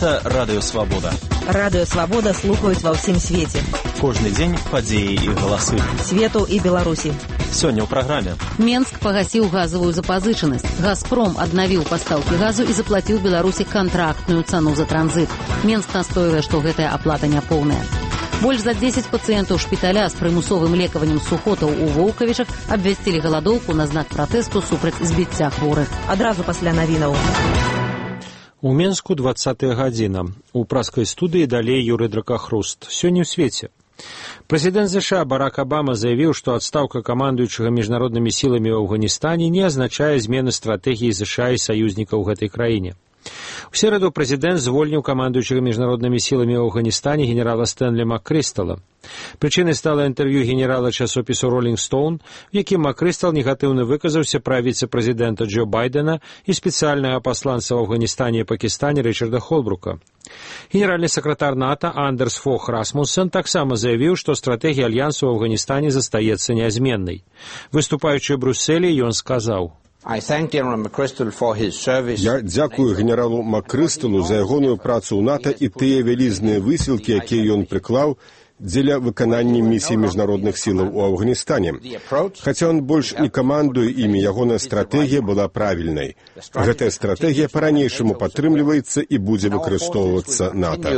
Гэта Радыё Свабода. Радыё Свабода слухаюць ва ўсім свеце. Кожны дзень падзеі і галасы. Свету і Беларусі. Сёння ў праграме. Менск пагасіў газавую запазычанасць. «Газпром» аднавіў пастаўкі газу і заплаціў Беларусі кантрактную цану за транзит. Менск настойвае, што гэтая аплата няпоўная. Больш за 10 пацыентаў шпіталя з прымусовым лекаваннем сухотаў у Воўкавічах абвясцілі галадоўку на знак пратэсту супраць збіцця хворых. Адразу пасля навінаў. У Менску 20-я гадзіна. У праскай студыі далей Юрый Дракахруст. Сёння ў свеце. Прэзідэнт США Барак Абама заявіў, што адстаўка камандуючага міжнароднымі сіламі ў Афганістане не азначае змены стратэгіі США і саюзнікаў у гэтай краіне. У сераду прэзідэнт звольніў камандуючага міжнароднымі сіламі ў Афганістане генерала Стэнлі Маккрыстала. Прычынай стала інтэрв'ю генерала часопісу «Ролінг Стоун», в якім Маккрыстал негатыўна выказаўся пра віцэ-прэзідэнта Джо Байдена і спецыяльнага пасланца ў Афганістане і Пакістане Рычарда Холбрука. Генеральны сакратар НАТО Андерс Фох Расмуссен таксама заявіў, што стратэгія альянсу ў Афганістане застаецца нязменнай. Выступаючы ў Брюсселі, ён сказаў: Я дзякую генералу Маккрысталу за ягоную працу ў НАТО і тыя вялізныя высілкі, якія ён прыклаў дзеля выканання місіі міжнародных сілаў у Афганістане. Хаця ён больш не камандуе імі, ягоная стратэгія была правільнай. Гэтая стратэгія па-ранейшаму падтрымліваецца і будзе выкарыстоўвацца НАТО.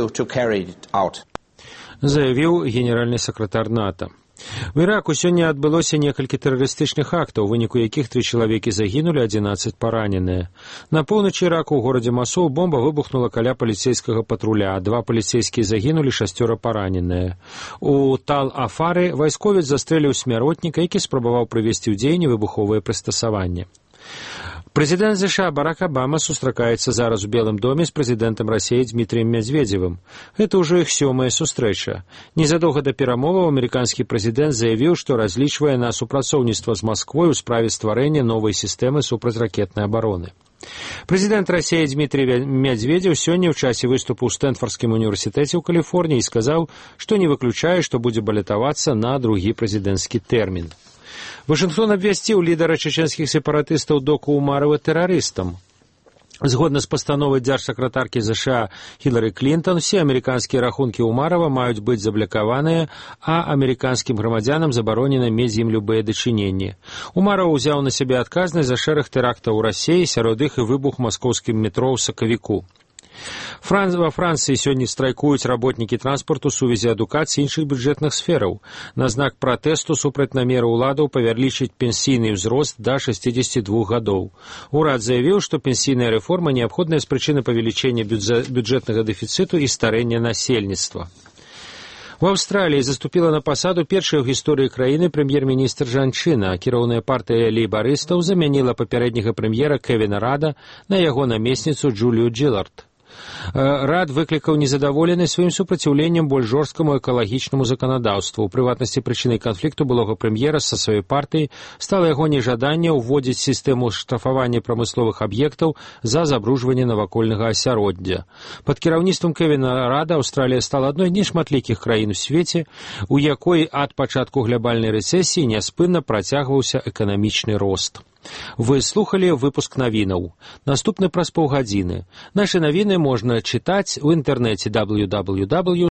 Заявіў генеральны сакратар НАТО. У Іраку сёння адбылося некалькі тэрарыстычных актаў, у выніку якіх 3 чалавекі загінулі, 11 параненыя. На поўначы Іраку ў горадзе Масул бомба выбухнула каля паліцейскага патруля. 2 паліцейскія загінулі, 6 параненыя. У Тал-Афары вайсковец застрэліў смяротніка, які спрабаваў прывесці ў дзеянне выбуховае прыстасаванне. Прэзідэнт США Барак Абама сустракаецца зараз у Белым доме з прэзідэнтам Расіі Дмітрыем Мядзведзевым. Гэта ўжо іх 7-я сустрэча. Незадоўга да перамоваў амерыканскі прэзідэнт заявіў, што разлічвае на супрацоўніцтва з Масквой у справе стварэння новай сістэмы супрацьракетнай абароны. Прэзідэнт Расіі Дмітрый Мядзведзеў сёння ў часе выступу ў Стэнфордскім універсітэце ў Каліфорніі сказаў, што не выключае, што будзе балятавацца на другі прэзідэнцкі тэрмін. Вашынгтон абвясціў лідара чеченскіх сепаратыстаў Доку Умарова тэрарыстам. Згодна з пастановай дзяржсакратаркі США Хілары Клінтон, усе амерыканскія рахункі Умарова маюць быць заблакаваныя, а амерыканскім грамадзянам забаронена мець з ім любыя дачыненні. Умаров узяў на сябе адказнасць за шэраг тэрактаў у Расіі, сярод іх і выбух маскоўскім метро ў сакавіку. Во Францыі сёння страйкуюць работнікі транспарту, сувязі адукацыі і іншых бюджэтных сфераў. На знак пратэсту супраць намеру ўладаў павялічыць пенсійны ўзрост да 62 гадоў. Урад заявіў, што пенсійная рэформа неабходная з прычыны павелічэння бюджэтнага дэфіцыту і старэння насельніцтва. У Аўстраліі заступіла на пасаду першая ў гісторыі краіны прэм'ер-міністр жанчына. Кіроўная партыя лейбарыстаў замяніла папярэдняга прэм'ера Кевіна Рада на яго намесніцу Джулію Джиллард. Рад выклікаў незадаволенасць сваім супраціўленнем больш жорсткаму экалагічнаму заканадаўству. У прыватнасці прычынай канфлікту былога прэм'ера са сваёй партыі стала яго нежаданне ўводзіць сістэму штрафавання прамысловых аб'ектаў за забруджванне навакольнага асяроддзя. Пад кіраўніцтвам Кевіна Рада Аўстралія стала адной з нешматлікіх краін у свеце, у якой ад пачатку глабальнай рэцэсіі няспынна працягваўся эканамічны рост. Вы слухалі выпуск навінаў. Наступны праз паўгадзіны. Нашы навіны можна чытаць у інтэрнэце www.